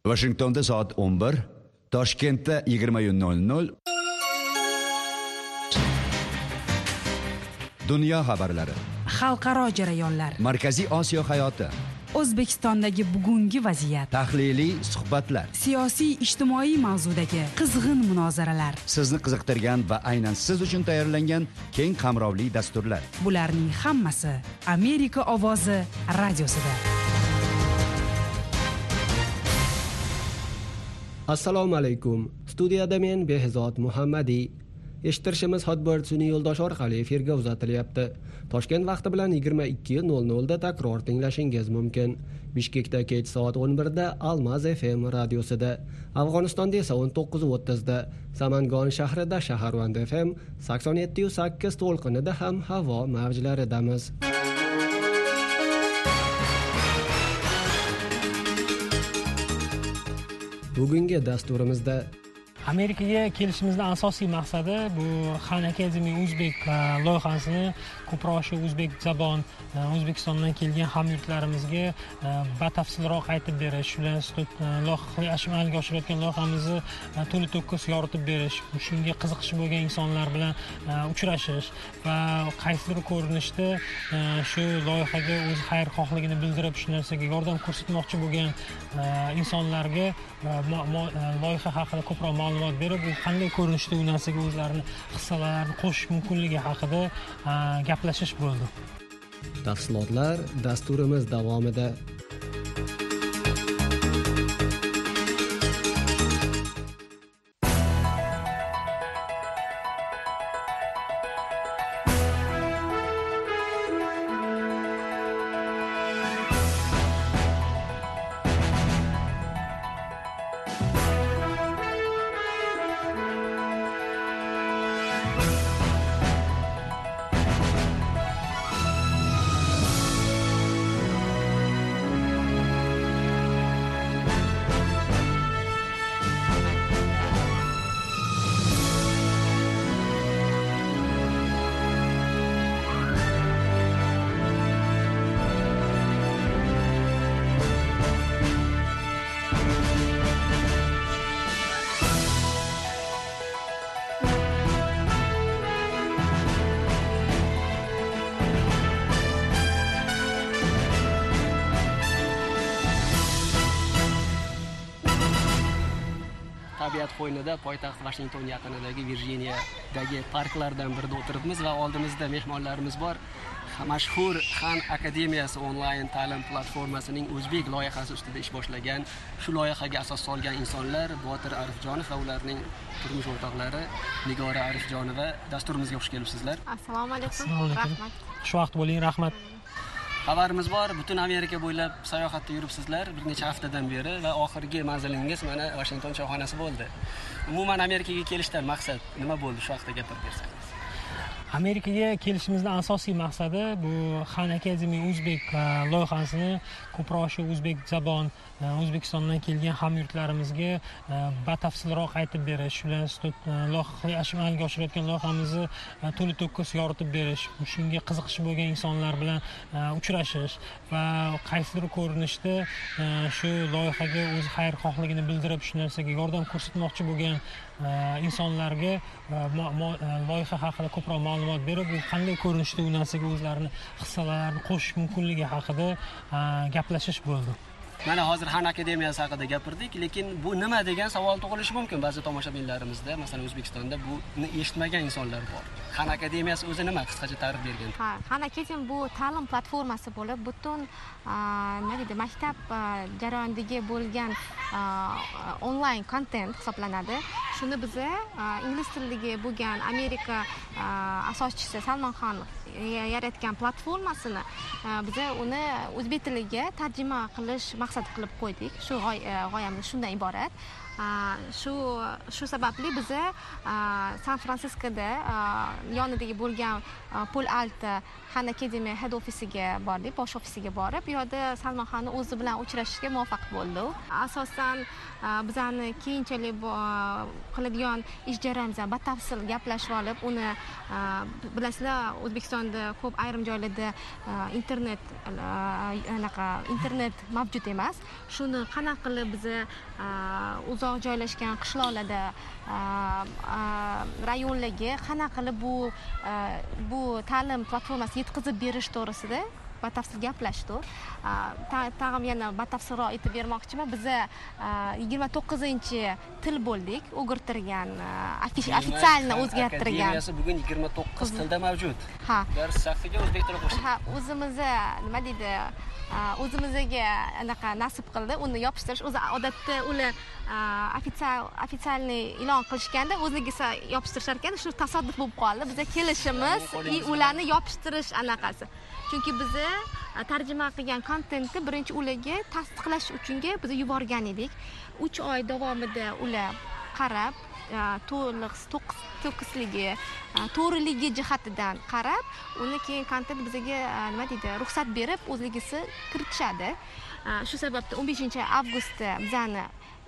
Washingtonda soat 11, Toshkentda 20:00. Dunyo xabarlari, xalqaro jarayonlar, Markaziy Osiyo hayoti, O'zbekistondagi bugungi vaziyat, tahliliy suhbatlar, siyosiy ijtimoiy mavzudagi qizg'in munozaralar, sizni qiziqtirgan va aynan siz uchun tayyorlangan keng qamrovli dasturlar. Bularning hammasi Amerika ovozi radiosida. Assalomu alaykum. Studiyada men Behzod Muhammadi. Eshittirishimiz Hotbird sun'iy yo'ldosh orqali efirga uzatilyapti. Toshkent vaqti bilan 22:00 da takror tinglashingiz mumkin. Bishkekda kech soat 11 da Almaz FM radiosida, Afg'onistonda esa 19:30 da, Samangon shahrida Shaharvand FM 87.8 to'lqinida ham havo mavjlaridamiz. Bugungi dasturimizda Amerikaga kelishimizning asosiy maqsadi bu Khan Academy Uzbek loyihasini ko'proq shu o'zbek zabon O'zbekistondan kelgan hamyurtlarimizga batafsilroq aytib berish, shular amalga oshirayotgan loyihamizni to'la to'kis yoritib berish, shunga qiziqishi bo'lgan insonlar bilan uchrashish va qaysidir ko'rinishda shu loyihaga o'z xayrixohligini bildirib, shu narsaga yordam ko'rsatmoqchi bo'lgan insonlarga loyiha haqida ko'proq ma'lumot berib, u qanday ko'rinishda u narsaga o'zlarini hissalarini qo'shish mumkinligi haqida gaplashish bo'ldi. Tafsilotlar dasturimiz davomida. Tabiat qo'ynida poytaxt Washington yaqinidagi Virjiniyadagi parklardan birida o'tiribmiz va oldimizda mehmonlarimiz bor. Mashhur Khan Akademiyasi onlayn ta'lim platformasining o'zbek loyihasi ustida ish boshlagan, shu loyihaga asos solgan insonlar Botir Arifjonov va ularning turmush o'rtoqlari Nigora Arifjonova. Dasturimizga xush kelibsizlar. Assalomu alaykum. Rahmat. Xushvaqt bo'ling, rahmat. Xabarimiz bor, butun Amerika bo'ylab sayohatda yuribsizlar bir necha haftadan beri va oxirgi manzilingiz mana Washington choyxonasi bo'ldi. Umuman Amerikaga kelishdan maqsad nima bo'ldi, shu haqida gapirib bersangiz. Amerikaga kelishimizning asosiy maqsadi bu Khan Academy Uzbek loyihasini ko'proq shu o'zbek zabon O'zbekistondan kelgan hamyurtlarimizga batafsilroq aytib berish, shular amalga oshirayotgan loyihamizni to'la to'kis yoritib berish, shunga qiziqishi bo'lgan insonlar bilan uchrashish va qaysidir ko'rinishda shu loyihaga o'z xayrixohligini bildirib, shu narsaga yordam ko'rsatmoqchi bo'lgan insonlarga loyiha haqida ko'proq ma'lumot berib, u qanday ko'rinishda u narsaga o'zlarini hissalarini qo'shish mumkinligi haqida gaplashish bo'ldi. Mana hozir Khan Akademiyasi haqida gapirdik, lekin bu nima degan savol tug'ilishi mumkin ba'zi tomoshabinlarimizda, masalan O'zbekistonda buni eshitmagan insonlar bor. Khan Akademiyasi o'zi nima, qisqacha ta'rif bergan? Khan Academy bu ta'lim platformasi bo'lib, butun maktab jarayonidagi bo'lgan onlayn kontent hisoblanadi. Shuni biz ingliz tilidagi bo'lgan Amerika asoschisi Salman Khan yaratgan platformasini biz uni o'zbek tiliga tarjima qilish maqsad qilib qo'ydik. Shu g'oyamiz shundan iborat. shu sababli biz San Fransiskoda yonidagi bo'lgan Pol Alto Khan Academy head ofisiga bordik, bosh ofisiga borib, bu yerda Salmonxonni o'zi bilan uchrashishga muvaffaq bo'ldik. Asosan bizani keyinchalik qiladigan ish jarayonimizdan batafsil gaplashib olib, uni bilasizlar, O'zbekistonda ko'p ayrim joylarda internet mavjud emas. Shuni qanaqa qilib biz uzoq joylashgan qishloqlarda, rayonlarga qanaqa qilib bu ta'lim platformasi yetkazib berish to'g'risida batafsil gaplashdik. Tag'in yana batafsilroq aytib bermoqchiman. Biz 29-til bo'ldik, o'girtirgan, ofitsialni o'zgartirgan. Akademiyasi bugun 29 tilda mavjud. Ha. Dars safiga o'zbek tili qo'shildi. Ha, o'zimizga anaqa nasib qildi uni yopishtirish. O'zi odatda ular ofitsialni e'lon qilishganda o'zligisa yopishtirishar ekan, shu tasodif bo'lib qoldi. Biz kelishimiz ularni yopishtirish anaqasi. Chunki biz tarjima qilgan kontentni birinchi ularga tasdiqlash uchun biz yuborgan edik. 3 oy davomida ular qarab, to'qqizligi, to'g'riligi jihatidan qarab, uni keyin kontent bizga ruxsat berib, o'zligisi kiritishadi. Shu sababda 15-avgustda bizani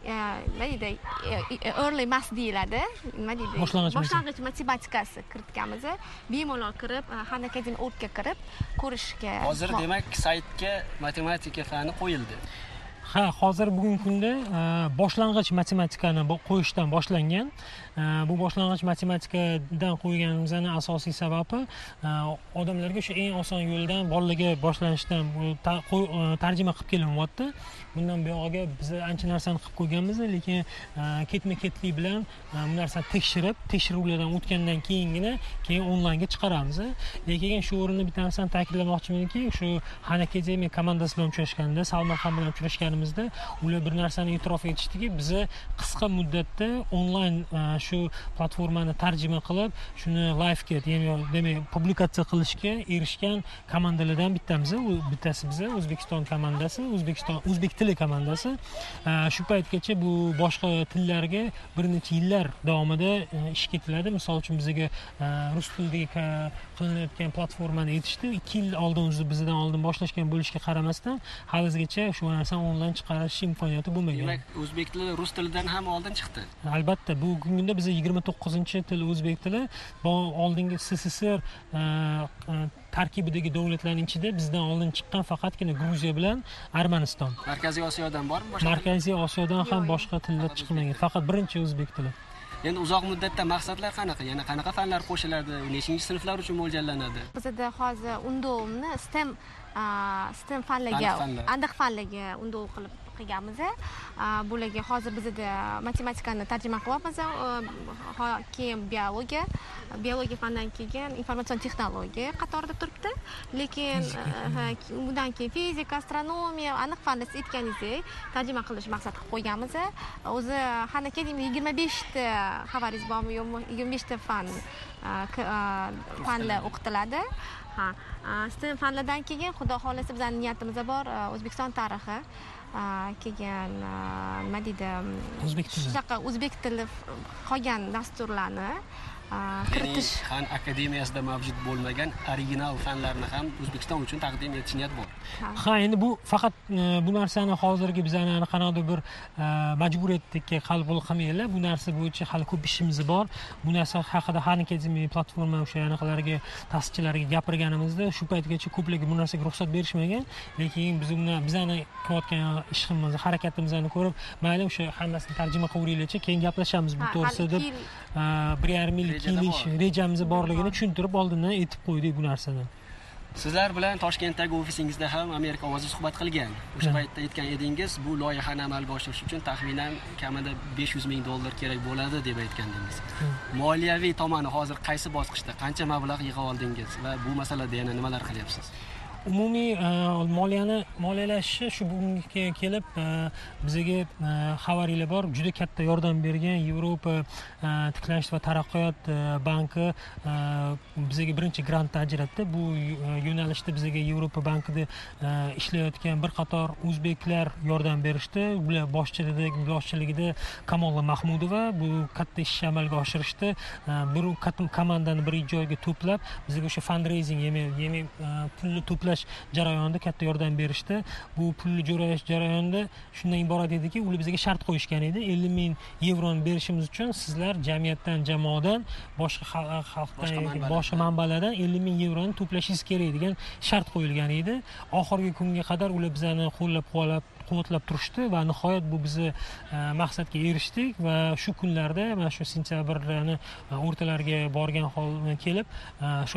early math deyiladi, boshlang'ich matematikasi kiritganmiz. Bemalol kirib, Khan Academy.org ga kirib ko'rishga. Hozir demak saytga matematika fani qo'yildi. Ha, hozir bugungi kunda boshlang'ich matematikani qo'yishdan boshlangan. Bu boshlang'ich matematikadan qo'yganimizning asosiy sababi odamlarga o'sha eng oson yo'ldan bolalarga boshlanishdan tarjima qilib kelinyapti. Bundan buyog'iga biz ancha narsani qilib qo'yganmiz, lekin ketma-ketlik bilan bu narsani tekshiruvlardan o'tgandan keyin onlaynga chiqaramiz. Lekin shu o'rinda bitta narsani ta'kidlamoqchimanki, shu Khan Academy komandasi bilan uchrashganda, Salmonxon bilan uchrashganimizda ular bir narsani e'tirof etishdiki, biz qisqa muddatda onlayn shu platformani tarjima qilib, shuni live-ga, ya'ni demak, publikatsiya qilishga erishgan komandalardan bittamiz. Bittasi biz O'zbekiston komandasi, o'zbek tili komandasi. Shu paytgacha bu boshqa tillarga bir necha yillar davomida ish ketiladi. Misol uchun bizga rus tilida qilinayotgan platformani yetishdi. 2 yil oldin bizdan oldin boshlashgan bo'lishiga qaramasdan, halizgacha shu narsani onlayn chiqarish imkoniyati bo'lmagan. Demak, o'zbek tili rus tilidan ham oldin chiqdi. Albatta, bugungi kunda biz 29-til o'zbek tili, oldingi SSSR tarkibidagi davlatlarning ichida bizdan oldin chiqqan faqatgina Gruziya bilan Armaniston. Markaziy Osiyodan bormi? Markaziy Osiyodan ham boshqa tillar chiqmagan. Faqat birinchi o'zbek tili. Endi uzoq muddatda maqsadlar qanaqa? Yana qanaqa fanlar qo'shiladi? Nechinchi sinflar uchun mo'ljallanadi? Bizda hozir undovni STEM fanlarga, aniq fanlarga undov qilib qilganmiz. Bularga hozir bizda matematikani tarjima qilyapmiz. Keyin biologiya fandan keyin informatsion texnologiya qatorida turibdi. Lekin undan keyin fizika, astronomiya, aniq fanlar siz aytganingizdek tarjima qilish maqsad qilib qo'yganmiz. O'zi Khan Academy 25 ta xabaringiz bormi yo'qmi? 25 ta fanlar o'qitiladi. STEM fanlardan keyin xudo xolasa bizning niyatimiz bor, O'zbekiston tarixi, keyin nima deydi, o'zbek tili qolgan dasturlarni kiritish. Khan Akademiyasida mavjud bo'lmagan original fanlarni ham O'zbekiston uchun taqdim etish niyat bor. Ha, endi bu faqat bu narsani hozirgi bizani qanaqadir bir majburiyatga qabul qilmaylar. Bu narsa bo'yicha hali ko'p ishimiz bor. Bu narsa haqida Khan Academy platforma o'sha anaqalarga, ta'sischilariga gapirganimizda shu paytgacha ko'plarga bu narsaga ruxsat berishmagan. Lekin biz bizani qilayotgan ishimizni, harakatimizni ko'rib, mayli o'sha hammasini tarjima qilaveringlarchi, keyin gaplashamiz bu to'g'risida deb 1,5 yil kelish rejamiz borligini tushuntirib oldindan aytib qo'ydik bu narsani. Sizlar bilan Toshkentdagi ofisingizda ham Amerika ovozi suhbat qilgan. O'sha paytda aytgan edingiz, bu loyihani amalga oshirish uchun taxminan kamida $500,000 kerak bo'ladi deb aytgandingiz. Moliyaviy tomoni hozir qaysi bosqichda, qancha mablag' yig'a oldingiz va bu masalada yana nimalar qilyapsiz? umumiy moliyalashishni shu bugunga kelib bizga xabaringlar bor, juda katta yordam bergan Yevropa tiklanish va taraqqiyot banki bizga birinchi grant ajratdi. Bu yo'nalishda bizga Yevropa bankida ishlayotgan bir qator o'zbeklar yordam berishdi. Ular boshchiligida Kamola Mahmudova bu katta ishni amalga oshirishdi. Bir komandani bir joyga to'plab bizga o'sha fundraising, ya'ni pulni to'plash jarayonida katta yordam berishdi. Bu pulni jo'rash jarayonida shundan iborat ediki, ular bizga shart qo'yishgan edi. 50 ming yevroni berishimiz uchun sizlar jamiyatdan, jamoadan, boshqa xalqdan, boshqa manbalardan 50 ming yevroni to'plashingiz kerak degan shart qo'yilgan edi. Oxirgi kunga qadar ular bizani qo'llab-quvvatlab turishdi va nihoyat bu bizni maqsadga erishdik va shu kunlarda mana shu sentyabrning o'rtalariga borgan holda kelib shu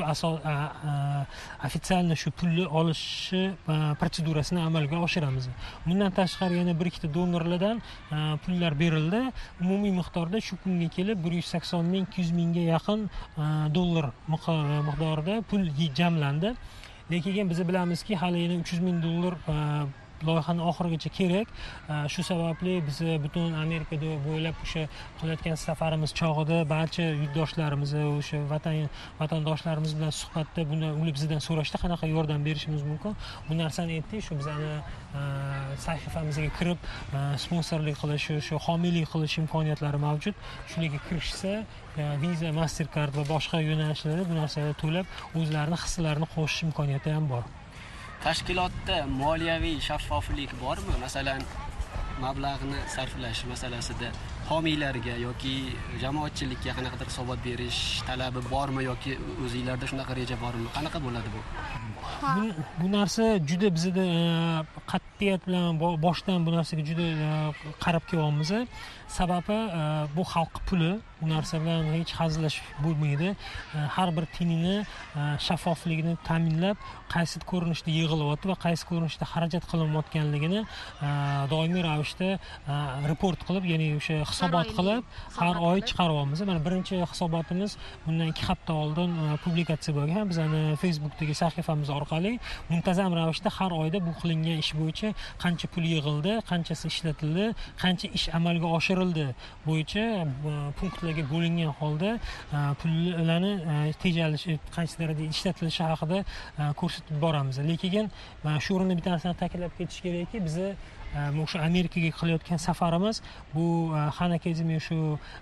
ofitsialni shu pulni olishi protsedurasini amalga oshiramiz. Bundan tashqari yana bir ikkita donorlardan pullar berildi. Umumiy miqdorda shu kunga kelib 180 ming 200 mingga yaqin dollar miqdorida pul jamlandi. Lekin biz bilamizki, hali yana 300 ming dollar loyihani oxirigacha kerak. Shu sababli biz butun Amerikada bo'ylab o'sha qilayotgan safarimiz chog'ida barcha yurtdoshlarimiz, o'sha vatandoshlarimiz bilan suhbatda ular bizdan so'rashdi, qanaqa yordam berishimiz mumkin. Bu narsani aytdik, shu bizani sahifamizga kirib sponsorlik qilish, shu homiylik qilish imkoniyatlari mavjud. Shularga kirishsa, Visa, Mastercard va boshqa yo'nalishlarda bu narsaga to'lab o'zlarining hissalarini qo'shish imkoniyati ham bor. Tashkilotda moliyaviy shaffoflik bormi? Masalan, mablag'ni sarflash masalasida homiylarga yoki jamoatchilikka qanaqadir hisobot berish talabi bormi yoki o'zingizlarda shunaqa reja bormi? Qanaqa bo'ladi bu? Bu narsa juda bizda qat'iyat bilan boshdan bu narsaga juda qarab kelyapmiz. Sababi bu xalq puli, bu narsa bilan hech hazillash bo'lmaydi. Har bir tiyinni shaffofligini ta'minlab, qaysi ko'rinishda yig'ilyapti va qaysi ko'rinishda xarajat qilinayotganligini doimiy ravishda report qilib, ya'ni o'sha hisobot qilib har oy chiqaryapmiz. Mana birinchi hisobotimiz bundan 2 hafta oldin publikatsiya bo'lgan. Bizning Facebookdagi sahifamiz orqali muntazam ravishda har oyda bu qilingan ish bo'yicha qancha pul yig'ildi, qanchasi ishlatildi, qancha ish amalga oshirildi bo'yicha punktlarga bo'lingan holda pullarni tejalishi, qancha darajada ishlatilishi haqida ko'rsatib boramiz. Lekin shu o'rinda bir narsani ta'kidlab ketish kerakki, biz o'sha Amerikaga qilayotgan safarimiz bu Khan Academy shu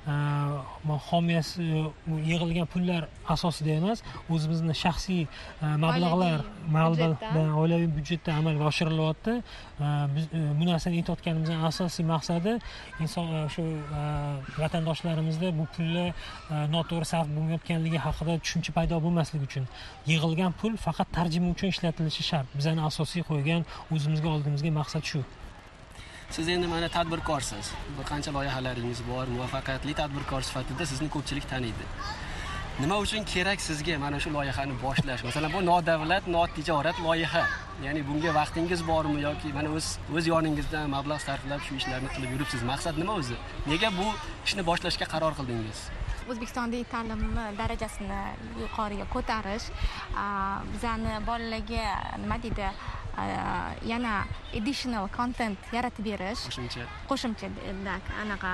homiyasi yig'ilgan pullar asosida emas, o'zimizning shaxsiy mablag'lar, oilaviy byudjetda amalga oshirilyapti. Biz bu narsani aytayotganimizning asosiy maqsadi inson shu vatandoshlarimizda bu pullar noto'g'ri sarf bo'lmayotganligi haqida tushuncha paydo bo'lmasligi uchun yig'ilgan pul faqat tarjima uchun ishlatilishi shart. Bizning asosiy qo'ygan o'zimizga oldimizga maqsad shu. Siz endi mana tadbirkorsiz. Bir qancha loyihalaringiz bor, muvaffaqiyatli tadbirkor sifatida sizni ko'pchilik taniydi. Nima uchun kerak sizga mana shu loyihani boshlash? Masalan, bu nodavlat, notijorat loyiha. Ya'ni bunga vaqtingiz bormi yoki mana o'z yoningizdan mablag' sarflab shu ishlarni qilib yuribsiz? Maqsad nima o'zi? Nega bu ishni boshlashga qaror qildingiz? O'zbekistonda ta'lim darajasini yuqoriga ko'tarish, bizani bolalarga nima deydi, yana additional content yaratib berish, qo'shimcha anaqa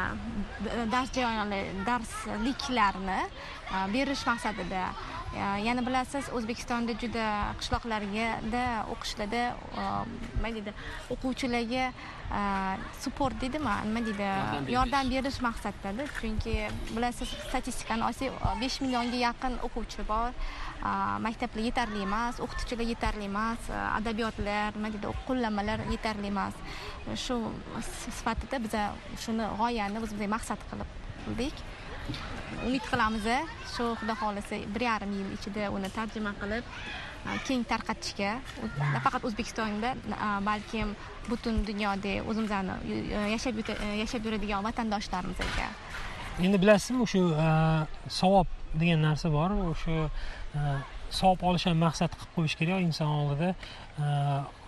darsliklarni berish maqsadida. Yana bilasiz, O'zbekistonda juda qishloqlarga o'qishlarda nima deydi, o'quvchilarga support deydimi, nima deydi, yordam berish maqsadida. Chunki bilasiz, statistikani olsak 5 millionga yaqin o'quvchi bor. Maktablar yetarli emas, o'qituvchilar yetarli emas, adabiyotlar, nima deydi, qo'llanmalar yetarli emas. Shu sifatida biz shuni g'oyani o'zimizga maqsad qildik. Umid qilamiz, shu xudo xolasa 1,5 yil ichida uni tarjima qilib keng tarqatishga, nafaqat O'zbekistonda, balkim butun dunyoda o'zimizning yashab yuradigan vatandoshlarimizga. Endi bilasizmi, o'sha savob degan narsa bor. O'sha savob olishni maqsad qilib qo'yish kerak inson oldida.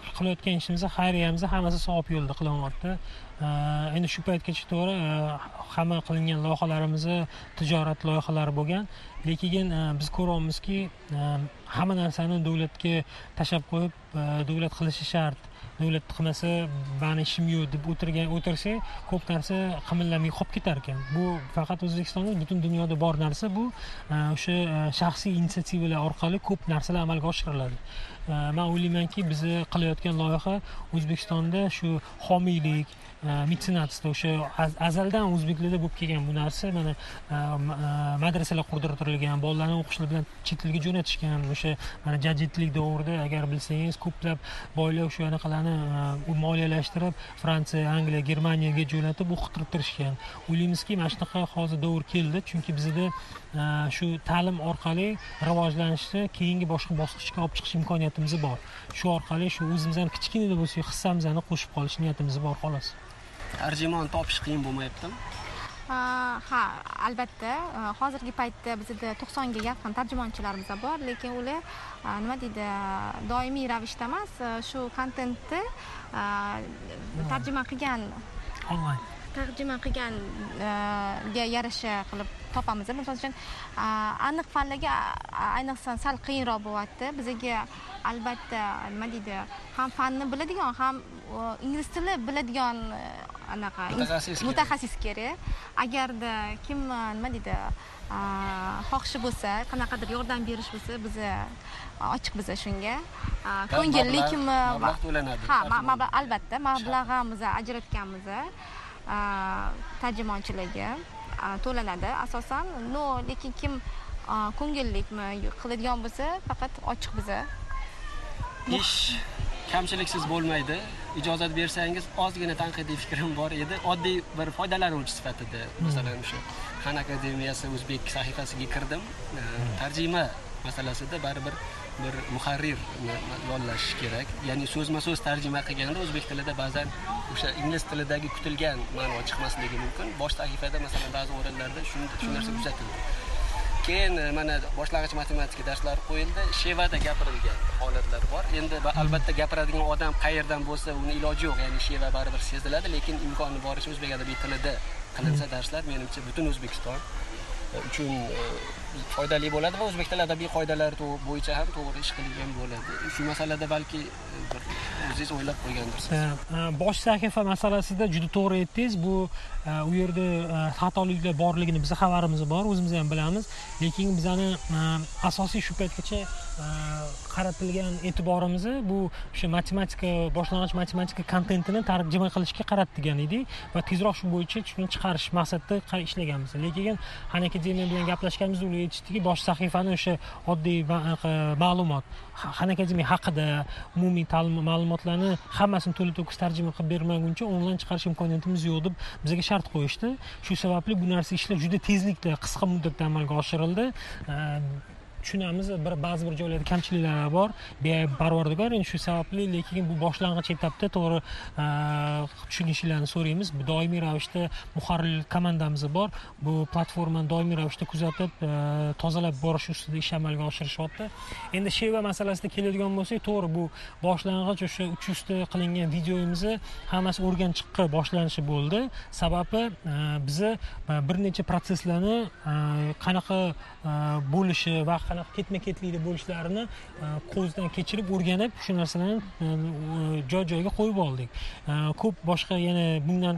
qilayotgan ishimiz, xayriyamiz hammasi savob yo'lida qilyapti. Endi shu paytgacha to'g'ri hamma qilingan loyihalarimiz tijorat loyihalari bo'lgan, lekin biz ko'ryapmizki, hamma narsani davlatga tashlab qo'yib, davlat qilishi shart. Davlat qilmasa, "Mani ishim yo'q" deb o'tirsa, ko'p narsa qimillamay qolib ketar ekan. Bu faqat O'zbekistonda, butun dunyoda bor narsa bu. O'sha shaxsiy inisiativalar orqali ko'p narsalar amalga oshiriladi. Men o'ylaymanki, biz qilayotgan loyiha O'zbekistonda shu homiylik, metsenatство o'sha azaldan o'zbeklarda bo'lib kelgan bu narsa, mana madrasalar qurdirilgan, bolalarni o'qishlar bilan chet elga jo'natishgan. O'sha mana jadidlik davrida agar bilsangiz, ko'plab boylar o'sha anaqalarni moliyalashtirib, Fransiya, Angliya, Germaniyaga jo'natib o'qitirib turishgan. O'ylaymizki, mana shunaqa hozir davr keldi, chunki bizda shu ta'lim orqali rivojlanishni keyingi boshqa bosqichga olib chiqish imkoniyatimiz bor. Shu orqali shu o'zimizdan kichkina bo'lsa hissamizni qo'shib qolish niyatimiz bor xolos. Tarjimon topish qiyin bo'lmayaptimi? Ha, albatta. Hozirgi paytda bizda 90 ga yaqin tarjimonchilarimiz bor, lekin ular nima deydi, doimiy ravishda emas, shu kontentni tarjima qilganga yarasha qilib topamiz. Misol uchun, aniq fanlarga ayniqsa sal qiyinroq bo'lyapti. Bizga albatta nima deydi, ham fanni biladigan, ham ingliz tili biladigan anaqa mutaxassis kerak. Agarda kim nima deydi, xohishi bo'lsa, qanaqadir yordam berish bo'lsa, biz ochiqmiz shunga. Ko'ngillikmi? Mablag' to'lanadi. Ha, albatta, mablag'imizni ajratganmiz. Tarjimonchilarga to'lanadi asosan. Lekin kim ko'ngillikmi qiladigan bo'lsa, faqat ochiq biz. Ish kamchiliksiz bo'lmaydi. Ijozat bersangiz, ozgina tanqidiy fikrim bor edi. Oddiy bir foydalanuvchi sifatida, masalan, o'sha Xan akademiyasi o'zbek sahifasiga kirdim. Tarjima masalasida baribir bir muharrir yollash kerak. Ya'ni so'zma-so'z tarjima qilganda o'zbek tilida ba'zan o'sha ingliz tilidagi kutilgan ma'no chiqmasligi mumkin. Bosh sahifada masalan ba'zi o'rinlarda shu narsa kuzatildi. Keyin mana boshlang'ich matematika darslari qo'yildi. Shevada gapirilgan holatlar bor. Endi albatta gapiradigan odam qayerdan bo'lsa, uni iloji yo'q. Ya'ni sheva baribir seziladi, lekin imkoni boricha o'zbek adabiy tilida qilinsa darslar menimcha butun O'zbekiston uchun foydali bo'ladi va o'zbek tili adabiy qoidalari bo'yicha ham to'g'ri ish qilingan bo'ladi. Shu masalada balki bir o'zingiz o'ylab qo'ygandirsiz. Bosh sahifa masalasida juda to'g'ri aytdingiz. Bu u yerda xatoliklar borligini bizning xabarimiz bor, o'zimiz ham bilamiz. Lekin bizning asosiy shu paytgacha qaratilgan e'tiborimiz bu o'sha matematika, boshlang'ich matematika kontentini tarjima qilishga qaratgan edik va tezroq shu bo'yicha shuni chiqarish maqsadida ishlaganmiz. Lekin Xan akademiya bilan gaplashganimizda ular aytishdiki, bosh sahifani o'sha oddiy ma'lumot, Xan akademiya haqida umumiy ta'lim ma'lumotlarni hammasini to'la-to'kis tarjima qilib bermaguncha onlayn chiqarish imkoniyatimiz yo'q deb bizga shart qo'yishdi. Shu sababli bu narsa ishlar juda tezlikda, qisqa muddatda amalga oshirildi. Tushunamiz, ba'zi bir joylarda kamchiliklar bor, parvardigor, endi shu sababli, lekin bu boshlang'ich etapda to'g'ri tushunishinglarni so'raymiz. Doimiy ravishda muharrir komandamiz bor. Bu platformani doimiy ravishda kuzatib, tozalab borish ustida ish amalga oshirishyapti. Endi sheva masalasida keladigan bo'lsak, to'g'ri bu boshlang'ich o'sha 300 ta qilingan videomizni hammasi o'rganchiqqa boshlanishi bo'ldi. Sababi biz bir necha proseslarni qanaqa bo'lishi va qanaqa ketma-ketlikda bo'lishlarini ko'zdan kechirib o'rganib, shu narsalarni joy-joyiga qo'yib oldik. Ko'p boshqa yana bundan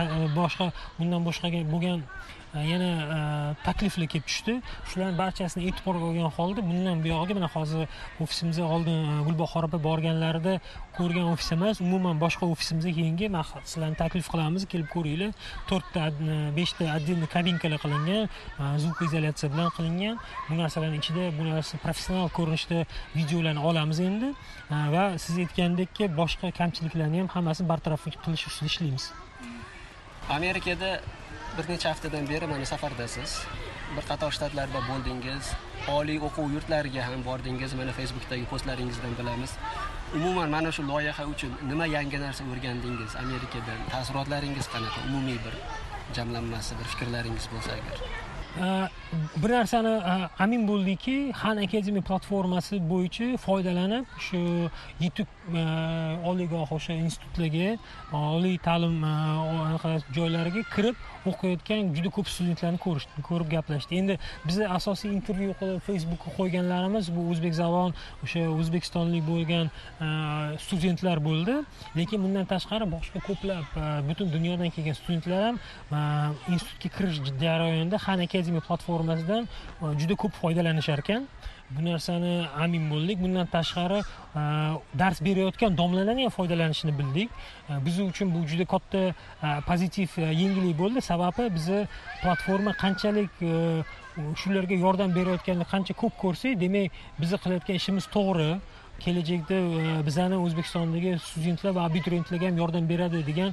boshqaga bo'lgan yana takliflar kelib tushdi. Shularning barchasini e'tiborga olgan holda bundan buyog'iga mana hozir ofisimizga oldin Gulbahor opa borganlarida ko'rgan ofis emas, umuman boshqa ofisimizga keyingi sizlarni taklif qilamiz, kelib ko'ringlar. 4 ta 5 ta отдельный kabinkalar qilingan, zvuk izolyatsiya bilan qilingan. Bu narsalarning ichida bu narsa professional ko'rinishda videolarni olamiz endi va siz aytgandekki boshqa kamchiliklarni ham hammasini bartaraf qilish ustida ishlaymiz. Amerikada bir necha haftadan beri mana safardasiz. Bir qator shtatlarda bo'ldingiz, oliy o'quv yurtlariga ham bordingiz. Mana Facebookdagi postlaringizdan bilamiz. Umuman mana shu loyiha uchun nima yangi narsa o'rgandingiz Amerikadan? Taassurotlaringiz qanaqa? Umumiy bir jamlanmasi, bir fikrlaringiz bo'lsa agar. bir narsani amin bo'ldikki, Khan Academy platformasi bo'yicha foydalanib shu yetuk oliygoh o'sha institutlarga, oliy ta'lim joylariga kirib o'qiyotgan juda ko'p studentlarni ko'rib gaplashdi. Endi bizni asosiy intervyu qilib Facebookga qo'yganlarimiz bu o'zbekzabon, o'sha o'zbekistonlik bo'lgan studentlar bo'ldi. Lekin bundan tashqari boshqa ko'plab butun dunyodan kelgan studentlar ham institutga kirish jarayonida Khan Academy platformasidan juda ko'p foydalanishar ekan. Bu narsani amin bo'ldik. Bundan tashqari dars berayotgan domlalarning ham foydalanishini bildik. Biz uchun bu juda katta pozitiv yangilik bo'ldi. Sababi bizni platforma qanchalik shularga yordam berayotganini qancha ko'p ko'rsak, demak bizni qilayotgan ishimiz to'g'ri. Kelajakda bizani O'zbekistondagi studentlar va abituriyentlarga ham yordam beradi degan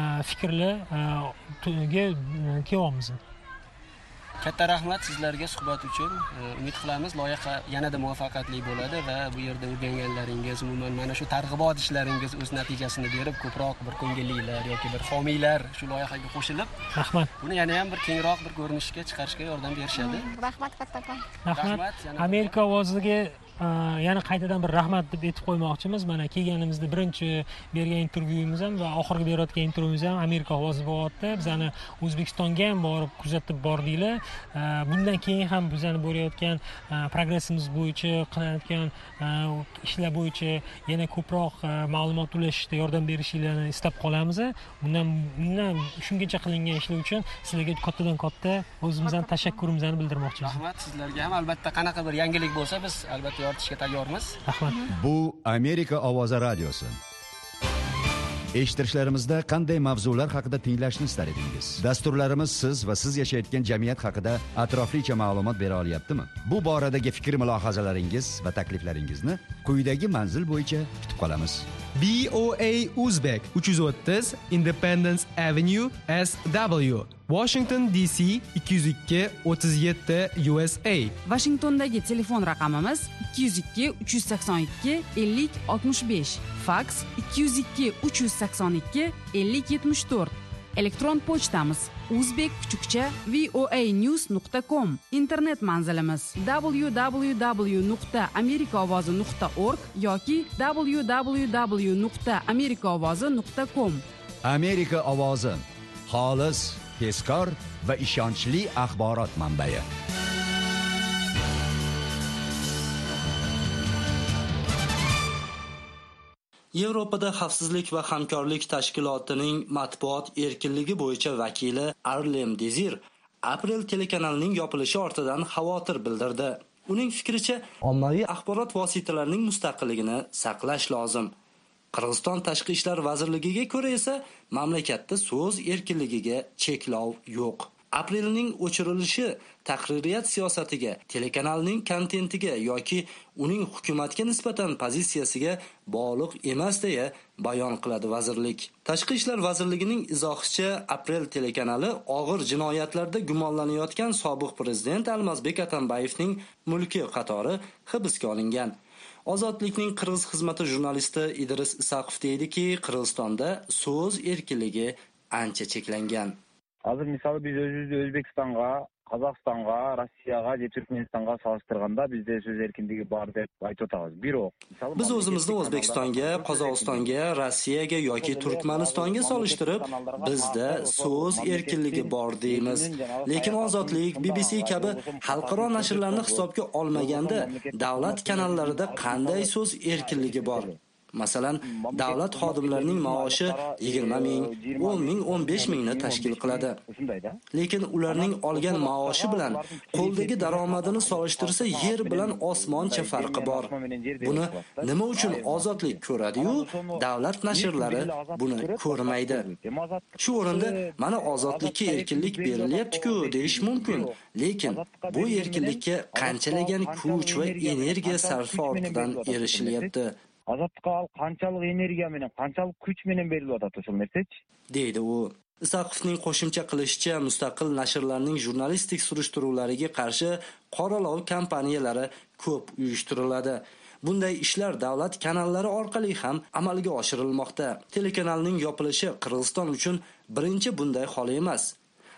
fikrlarga kelyapmiz. Katta rahmat sizlarga suhbat uchun. Umid qilamiz loyiha yanada muvaffaqiyatli bo'ladi va bu yerda o'rganganlaringiz, umuman mana shu targ'ibot ishlaringiz o'z natijasini berib, ko'proq bir ko'ngillilar yoki bir homiylar shu loyihaga qo'shilib, rahmat. Buni yana ham bir kengroq bir ko'rinishga chiqarishga yordam berishadi. Rahmat kattakon. Rahmat. Amerika ovoziga yana qaytadan bir rahmat deb aytib qo'ymoqchimiz. Mana kelganimizda birinchi bergan intervyuimiz ham va oxirgi berayotgan intervyuimiz ham Amerika ovozi bo'lyapti. Bizani O'zbekistonga ham borib kuzatib bordinglar. Bundan keyin ham bizani bo'layotgan progressimiz bo'yicha, qilayotgan ishlar bo'yicha yana ko'proq ma'lumot ulashishda yordam berishinglarni istab qolamiz. Bundan shungacha qilingan ishlar uchun sizlarga kattadan katta o'zimizdan tashakkurimizni bildirmoqchimiz. Rahmat sizlarga ham. Albatta qanaqa bir yangilik bo'lsa biz albatta yoritishga tayyormiz. Rahmat. Bu Amerika ovozi radiosi. Eshittirishlarimizda qanday mavzular haqida tinglashni istar edingiz? Dasturlarimiz siz va siz yashayotgan jamiyat haqida atroflicha ma'lumot bera olyaptimi? Bu boradagi fikr mulohazalaringiz va takliflaringizni quyidagi manzil bo'yicha kutib qolamiz. BOA Uzbek 330 Independence Avenue SW, Washington DC 202 37 USA. Washingtondagi telefon raqamimiz 202 382 50 65, faks 202 382 50 74. Elektron pochtamiz uzbek_voanews.com. Internet manzilimiz www.amerikaovozi.org yoki www.amerikaovozi.com. Amerika ovozi, xolis, tezkor va ishonchli axborot manbai. Yevropada xavfsizlik va hamkorlik tashkilotining matbuot erkinligi bo'yicha vakili Arlem Dezir April telekanalining yopilishi ortidan xavotir bildirdi. Uning fikricha, ommaviy axborot vositalarining mustaqilligini saqlash lozim. Qirg'iziston Tashqi ishlar vazirligiga ko'ra esa mamlakatda so'z erkinligiga cheklov yo'q. Aprilning o'chirilishi tahririyat siyosatiga, telekanalning kontentiga yoki uning hukumatga nisbatan pozitsiyasiga bog'liq emas deya bayon qiladi vazirlik. Tashqi ishlar vazirligining izohicha, April telekanali og'ir jinoyatlarda gumonlanayotgan sobiq prezident Almazbek Atambayevning mulki qatori hibsga olingan. Ozodlikning Qirg'iz xizmati jurnalisti Idris Isaqov deydiki, Qirg'izistonda so'z erkinligi ancha cheklangan. Hozir misol biz o'zimizni O'zbekistonga, Qozog'istonga, Rossiyaga, Turkmanistonga solishtirganda bizda so'z erkinligi bor deb aytib o'tamiz. Biroq biz o'zimizni O'zbekistonga, Qozog'istonga, Rossiyaga yoki Turkmanistonga solishtirib, bizda so'z erkinligi bor deymiz. Lekin Ozodlik, BBC kabi xalqaro nashrlarni hisobga olmaganda davlat kanallarida qanday so'z erkinligi bor? Masalan, davlat xodimlarining maoshi 20 ming, 10 ming, 15 mingni tashkil qiladi. Lekin ularning olgan maoshi bilan qo'ldagi daromadini solishtirsa, yer bilan osmoncha farqi bor. Buni nima uchun Ozodlik ko'radi-yu, davlat nashrlari buni ko'rmaydi? Shu o'rinda mana Ozodlikka erkinlik berilyapti-ku deyish mumkin. Lekin bu erkinlikka qanchalagan kuch va energiya sarfi ortidan erishilyapti. Ozodlikka qanchalik energiya bilan, qanchalik kuch bilan berilyapti o'sha narsa-chi? deydi u. Isaqovning qo'shimcha qilishicha, mustaqil nashrlarning jurnalistik surishtiruvlariga qarshi qoralov kampaniyalari ko'p uyushtiriladi. Bunday ishlar davlat kanallari orqali ham amalga oshirilmoqda. Telekanalning yopilishi Qirg'iziston uchun birinchi bunday hol emas.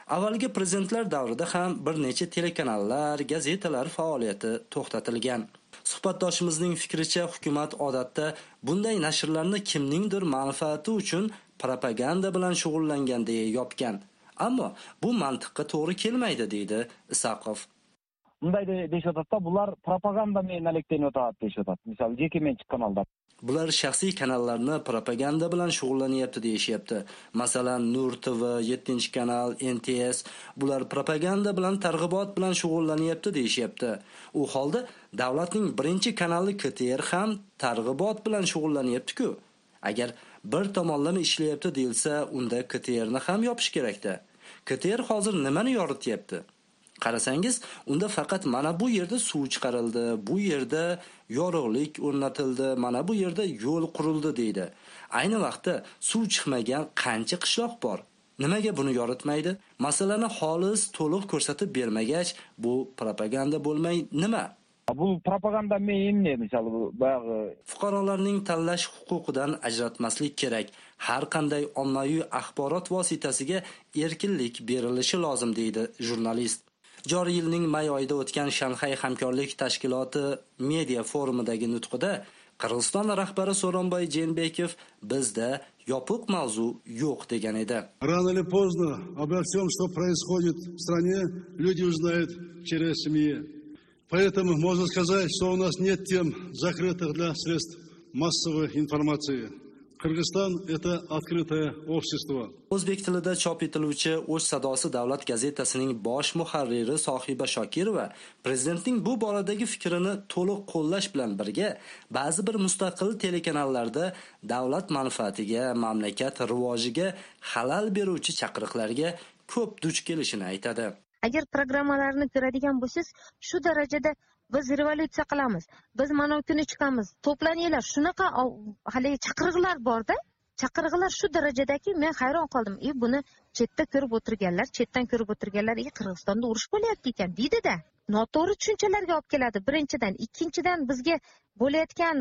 Avvalgi prezidentlar davrida ham bir necha telekanallar, gazetalar faoliyati to'xtatilgan. Suhbatdoshimizning fikricha, hukumat odatda bunday nashrlarni kimningdir manfaati uchun propaganda bilan shug'ullangan deya yopgan. Ammo bu mantiqqa to'g'ri kelmaydi, deydi Isaqov. Bunday deyishayotadi, bular propaganda bilan alektenib o'tadi deyishayotadi. Misol, jeki menchik kanallar. Bular shaxsiy kanallarni propaganda bilan shug'ullanyapti deyishyapti. Masalan, Nur TV, 7-kanal, NTS bular propaganda bilan, targ'ibot bilan shug'ullanyapti deyishyapti. U holda davlatning birinchi kanali KTR ham targ'ibot bilan shug'ullanyapti-ku. Agar bir tomonlama ishlayapti deyilsa, unda KTRni ham yopish kerak-da. KTR hozir nimani yorityapti? Qarasangiz, unda faqat mana bu yerda suv chiqarildi, bu yerda yorug'lik o'rnatildi, mana bu yerda yo'l qurildi deydi. Ayni vaqtda suv chiqmagan qancha qishloq bor? Nimaga buni yoritmaydi? Masalani xolis, to'liq ko'rsatib bermagach, bu propaganda bo'lmay nima? Bu propaganda men misol bayog'i fuqarolarning tanlash huquqidan ajratmaslik kerak. Har qanday ommaviy axborot vositasiga erkinlik berilishi lozim, deydi jurnalist. Joriy yilning may oyida o'tgan Shanxay hamkorlik tashkiloti media forumidagi nutqida Qirg'iziston rahbari So'ronboy Jeenbekov bizda yopiq mavzu yo'q degan edi. Рано или поздно обо всем, что происходит в стране, люди узнают через СМИ. Поэтому можно сказать, что у нас нет тем закрытых для средств массовой информации. Qirg'iziston это открытое общество. O'zbek tilida chop etiluvchi O'sh sadosi davlat gazetasining bosh muharriri Sohiba Shokirova prezidentning bu boradagi fikrini to'liq qo'llash bilan birga ba'zi bir mustaqil telekanallarda davlat manfaatiga, mamlakat rivojiga xalal beruvchi chaqiriqlarga ko'p duch kelishini aytadi. Agar programmalarni ko'radigan bo'lsangiz, shu darajada biz revolyutsiya qilamiz, biz mana kuni chiqamiz, to'planinglar, shunaqa hali chaqiriqlar borda. Chaqiriqlar shu darajadaki, men hayron qoldim. Buni chetdan ko'rib o'tirganlar, Qirg'izistonda urush bo'lyapti ekan deydi-da. Noto'g'ri tushunchalarga olib keladi. Birinchidan, ikkinchidan bizga bo'layotgan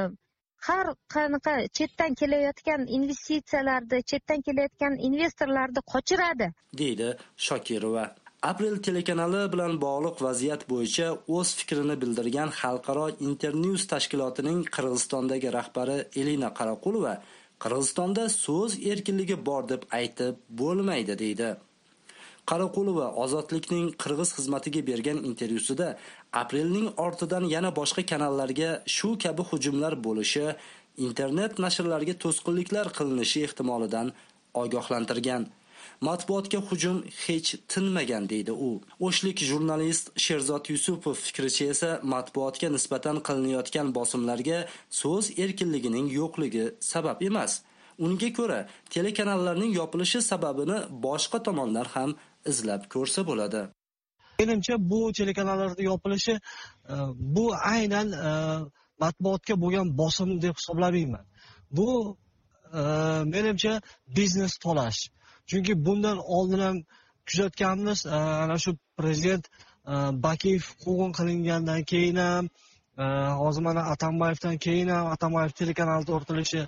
har qanaqa chetdan kelayotgan investitsiyalarni, chetdan kelayotgan investorlarni qochiradi, deydi Shokirova. Aprel telekanali bilan bog'liq vaziyat bo'yicha o'z fikrini bildirgan Xalqaro Internews tashkilotining Qirg'izistondagi rahbari Elina Qaraqulova Qirg'izistonda so'z erkinligi bor deb aytib bo'lmaydi, deydi. Qaraqulova Ozodlikning Qirg'iz xizmatiga bergan intervyusida aprelning ortidan yana boshqa kanallarga shu kabi hujumlar bo'lishi, internet nashrlarga to'sqinliklar qilinishi ehtimolidan ogohlantirgan. Matbuotga hujum hech tinmagan, deydi u. O'shlik jurnalist Sherzod Yusupov fikricha esa matbuotga nisbatan qilinayotgan bosimlarga so'z erkinligining yo'qligi sabab emas. Unga ko'ra, telekanallarning yopilishi sababini boshqa tomonlar ham izlab ko'rsa bo'ladi. Menimcha bu telekanallarning yopilishi bu aynan matbuotga bo'lgan bosim deb hisoblamayman. Bu menimcha biznes tolash. Chunki bundan oldin ham kuzatganmiz, ana shu prezident Bakiyev quvg'in qilingandan keyin ham, hozir mana Atambayevdan keyin ham Atambayev telekanali to'xtatilishi,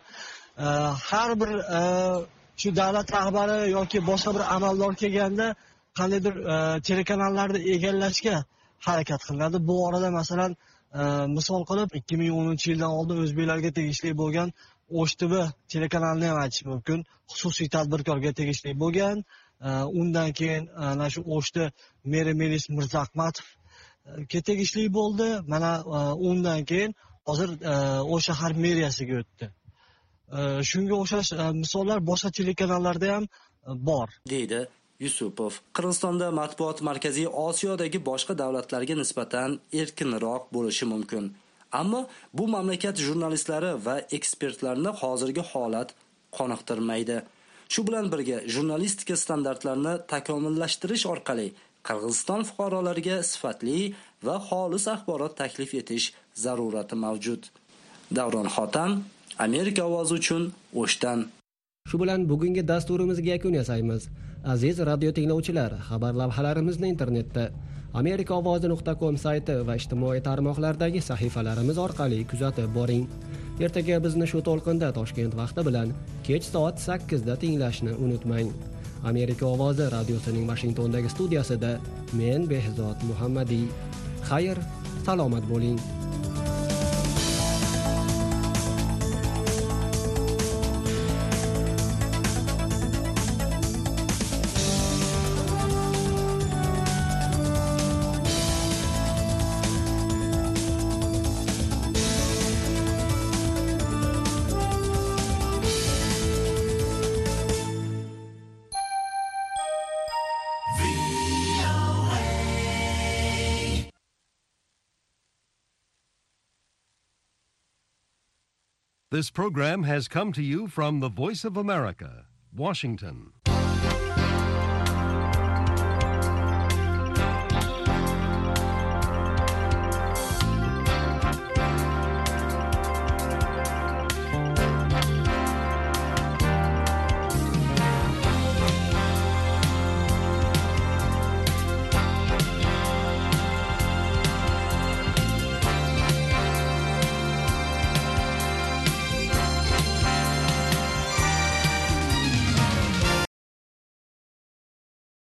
har bir shu davlat rahbari yoki boshqa bir amaldor kelganda qandaydir telekanallarni egallashga harakat qilinadi. Bu orada masalan misol qilib 2010-yildan oldin o'zbeklarga tegishli bo'lgan O'sh TV telekanalini ham aytish mumkin. Xususiy tadbirkorga tegishli bo'lgan. Undan keyin ana shu O'shda meri Melis Mirzahmatovga tegishli bo'ldi. Mana undan keyin hozir O'sh shahar meriyasiga o'tdi. Shunga o'xshash misollar boshqa telekanallarda ham bor, deydi Yusupov. Qirg'izistonda matbuot Markaziy Osiyodagi boshqa davlatlarga nisbatan erkinroq bo'lishi mumkin. Ammo bu mamlakat jurnalistlari va ekspertlarni hozirgi holat qoniqtirmaydi. Shu bilan birga jurnalistika standartlarini takomillashtirish orqali Qirg'iziston fuqarolariga sifatli va xolis axborot taklif etish zarurati mavjud. Davron Xotam, Amerika ovozi uchun O'shdan. Shu bilan bugungi dasturimizga yakun yasaymiz. Aziz radio tinglovchilar, xabar lavhalarimizni internetda amerikaovozi.com sayti va ijtimoiy tarmoqlardagi sahifalarimiz orqali kuzatib boring. Ertaga bizni shu to'lqinda Toshkent vaqti bilan kech soat 8 da tinglashni unutmang. Amerika ovozi radiosining Washingtondagi studiyasida men Behzod Muhammadiy. Xayr, salomat bo'ling. This program has come to you from the Voice of America, Washington.